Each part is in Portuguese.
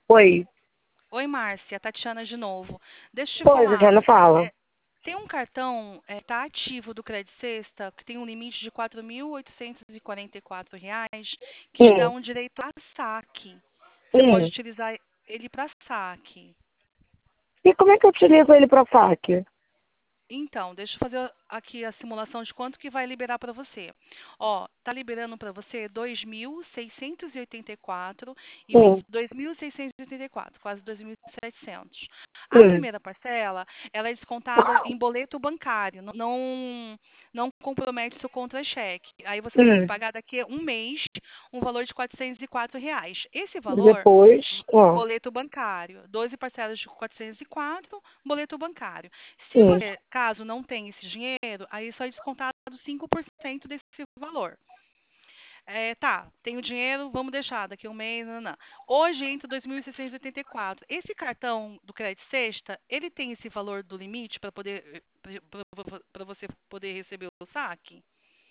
Oi. Oi, Márcia, Tatiana de novo. Deixa eu te Oi, falar. Tatiana, fala. é, Tem um cartão tá ativo do Credit Sexta que tem um limite de R$ 4.844 que te dá Hum, um direito a saque. Você pode hum. utilizar ele para saque. E como é que eu utilizo ele pra saque? Então, deixa eu fazer aqui a simulação de quanto que vai liberar para você. Ó, tá liberando para você 2.684 e Hum, 2.684, quase 2.700. A hum. primeira parcela, ela é descontada em boleto bancário, não compromete seu contra-cheque. Aí você vai ter que Hum. pagar daqui a um mês um valor de R$ 404. Esse E valor, depois, ó. boleto bancário, 12 parcelas de 404, boleto bancário. Se Hum. você, caso não tenha esse dinheiro, aí só é descontado 5% desse valor. Tá, tenho dinheiro, vamos deixar daqui a um mês, não, não. Hoje entra 2.684. Esse cartão do Crédito Sexta, ele tem esse valor do limite para poder para você poder receber o saque?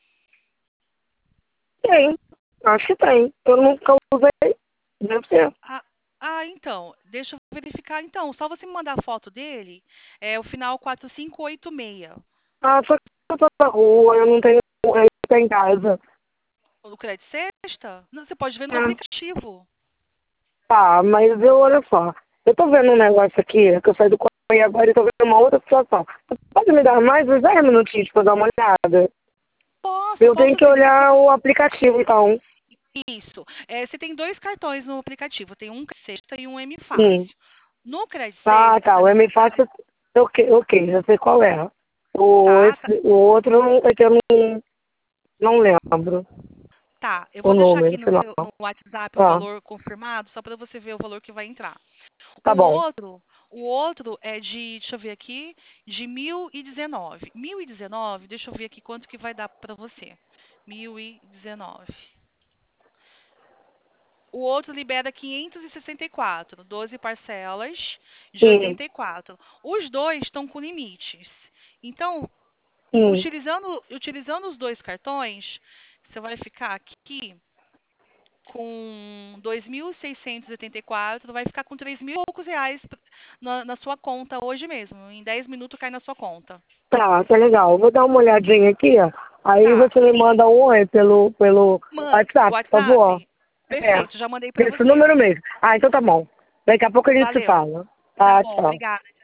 Tem. Acho que tem. Eu nunca usei. Deve ser. Ah, então, deixa eu verificar. Então, só você me mandar a foto dele, o final 4586. Ah, só que eu tô na rua, eu não tenho. Eu não tenho em casa. O Crédito Sexta? Não, você pode ver no É. aplicativo. Tá, mas eu, olha só. Eu tô vendo um negócio aqui, que eu saí do quarto e agora eu tô vendo uma outra situação. Você pode me dar mais uns 10 minutinhos pra eu dar uma olhada? Posso, Eu tenho posso que sim. olhar o aplicativo, então. Isso. Você tem dois cartões no aplicativo. Tem um Crédito Sexta e um M Hum. Fácil. No Crédito Ah, tá. Sexta, O M fácil. Ok, ok, já sei qual é. tá, tá, O outro é que eu não lembro tá. Eu o vou deixar aqui número no final. no WhatsApp o Ah, valor confirmado, só para você ver o valor que vai entrar. O tá bom. outro, o outro é deixa eu ver aqui, de 1.019. 1.019, deixa eu ver aqui quanto que vai dar para você. 1.019. O outro libera 564, 12 parcelas de Sim, 84. Os dois estão com limites. Então, sim. utilizando os dois cartões, você vai ficar aqui com 2.684, vai ficar com 3.000 e poucos reais na sua conta hoje mesmo. Em 10 minutos cai na sua conta. Tá legal. Vou dar uma olhadinha aqui, ó. Aí Tá. você me manda um oi pelo O WhatsApp, por favor. WhatsApp? É, Perfeito, já mandei para esse você. número mesmo. Ah, então tá bom. Daqui a pouco a gente se Valeu. fala. Tá Tá, bom, tchau. obrigada.